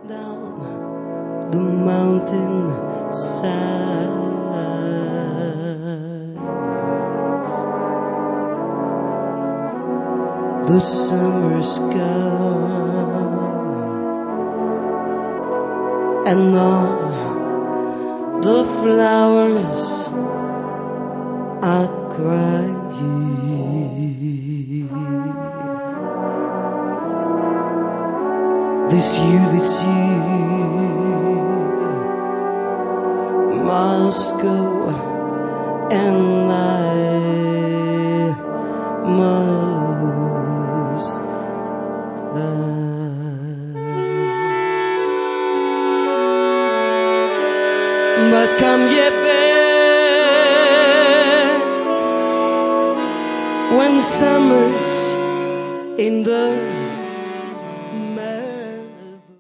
down the mountain sides. The summer's gone, and all the flowers are crying. This you must go, and I must die. But come ye back when summer's in the